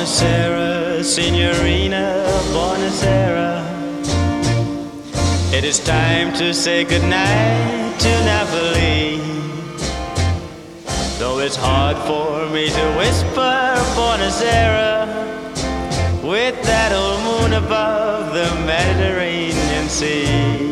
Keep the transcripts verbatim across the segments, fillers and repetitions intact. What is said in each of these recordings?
Buonasera, signorina, buonasera. It is time to say goodnight to Napoli. Though it's hard for me to whisper buonasera with that old moon above the Mediterranean Sea.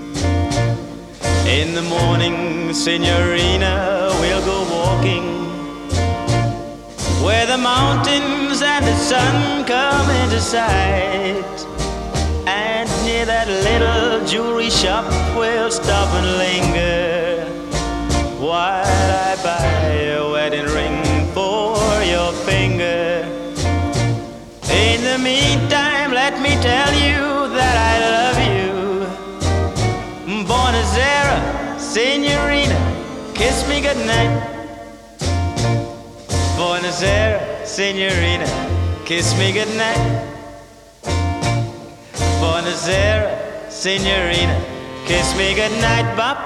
In the morning, signorina, we'll go walking where the mountains and the sun come into sight. And near that little jewelry shop we'll stop and linger while I buy a wedding ring for your finger. In the meantime, let me tell you that I love you. Buonasera, signorina, kiss me goodnight. Buonasera, signorina, kiss me goodnight. Buonasera, signorina, kiss me goodnight.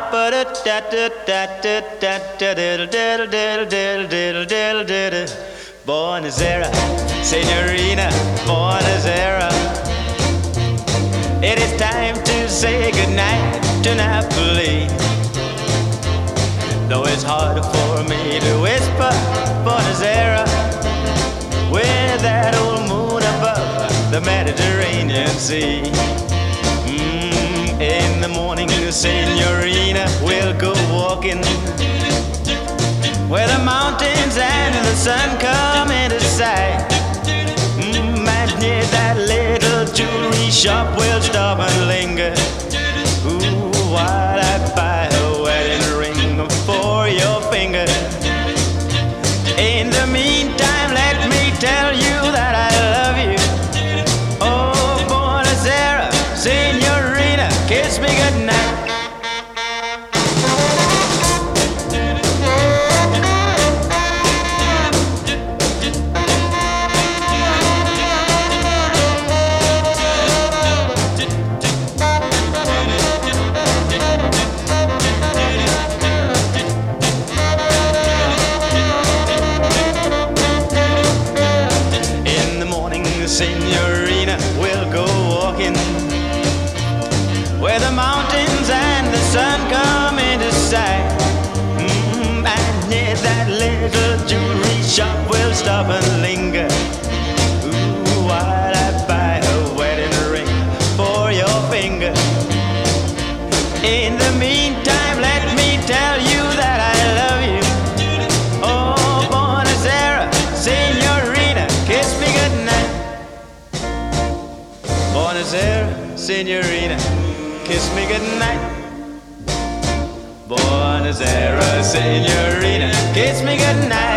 Buonasera, signorina, buonasera. It is time to say goodnight to Napoli. Though it's hard for me to whisper buonasera with that old moon above the Mediterranean Sea. Mm, in the morning, signorina, we'll go walking where the mountains and the sun come into sight. Mm, and near that little jewelry shop, we'll stop and linger. Ooh, while I buy a wedding ring for your finger. In the meantime, let me tell you that I love you. Oh, buonasera, signorina, kiss me goodnight. Signorina, we'll go walking where the mountains and the sun come into sight. Mm, and near that little jewelry shop, we'll stop and linger. Ooh, while I buy a wedding ring for your finger. In the meantime, let me tell you that I love you. Oh, buonasera, signorina, kiss me goodnight. Buonasera, signorina, kiss me goodnight. Buonasera, signorina, kiss me goodnight.